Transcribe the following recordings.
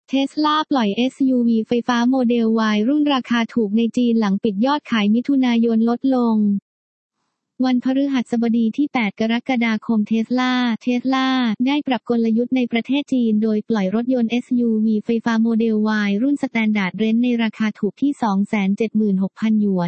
Tesla ปล่อย SUV ไฟฟ้าโมเดล Y รุ่นราคาถูกในจีนหลังปิดยอดขายมิถุนายนลดลงวันพฤหัสบดีที่ 8 กรกฎาคมเทสลาได้ปรับกลยุทธ์ในประเทศจีนโดยปล่อยรถยนต์ SUV ไฟฟ้าโมเดล Y รุ่น Standard Range ในราคาถูกที่ 276,000 หยวน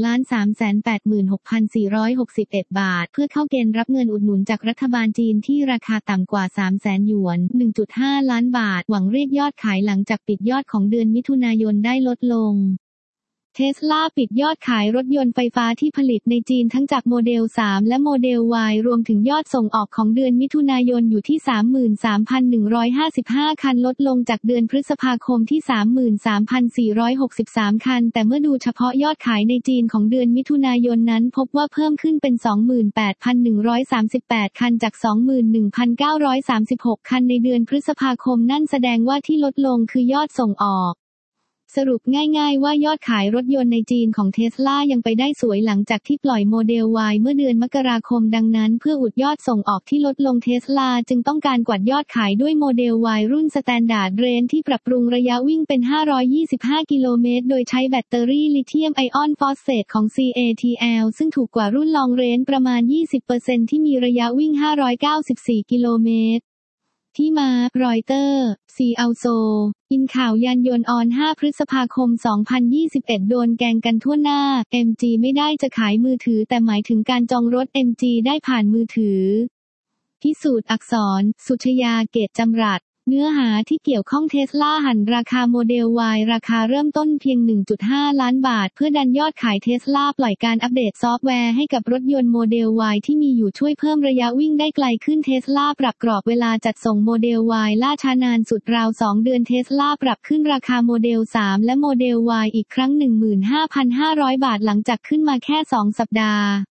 1,386,461 บาทเพื่อเข้าเกณฑ์รับเงินอุดหนุนจากรัฐบาลจีนที่ราคาต่ำกว่า 300,000 หยวน 1.5 ล้านบาทหวังเรียกยอดขายหลังจากปิดยอดของเดือนมิถุนายนได้ลดลงTesla ปิดยอดขายรถยนต์ไฟฟ้าที่ผลิตในจีนทั้งจากโมเดล 3 และโมเดล Y รวมถึงยอดส่งออกของเดือนมิถุนายนอยู่ที่ 33,155 คันลดลงจากเดือนพฤษภาคมที่ 33,463 คันแต่เมื่อดูเฉพาะยอดขายในจีนของเดือนมิถุนายนนั้นพบว่าเพิ่มขึ้นเป็น 28,138 คันจาก 21,936 คันในเดือนพฤษภาคมนั่นแสดงว่าที่ลดลงคือยอดส่งออกสรุปง่ายๆว่ายอดขายรถยนต์ในจีนของ Tesla ยังไปได้สวยหลังจากที่ปล่อยโมเดล Y เมื่อเดือนมกราคมดังนั้นเพื่ออุดยอดส่งออกที่ลดลง Tesla จึงต้องการกวาดยอดขายด้วยโมเดล Y รุ่น Standard Range ที่ปรับปรุงระยะวิ่งเป็น525กิโลเมตรโดยใช้แบตเตอรี่ลิเธียมไอออนฟอสเฟตของ CATL ซึ่งถูกกว่ารุ่น Long Range ประมาณ 20% ที่มีระยะวิ่ง594กิโลเมตรที่มารอยเตอร์ซีอัลโซอินข่าวยานยนต์ออน 5 พฤษภาคม 2021 โดนแกงกันทั่วหน้า MG ไม่ได้จะขายมือถือแต่หมายถึงการจองรถ MG ได้ผ่านมือถือพิสูจน์อักษรสุชยาเกตจำรัดเนื้อหาที่เกี่ยวข้อง Tesla หันราคาโมเดล Y ราคาเริ่มต้นเพียง 1.5 ล้านบาทเพื่อดันยอดขาย Tesla ปล่อยการอัปเดตซอฟต์แวร์ให้กับรถยนต์โมเดล Y ที่มีอยู่ช่วยเพิ่มระยะวิ่งได้ไกลขึ้น Tesla ปรับกรอบเวลาจัดส่งโมเดล Y ล่าช้านานสุดราว 2 เดือน Tesla ปรับขึ้นราคาโมเดล 3 และโมเดล Y อีกครั้ง 15,500 บาทหลังจากขึ้นมาแค่ 2 สัปดาห์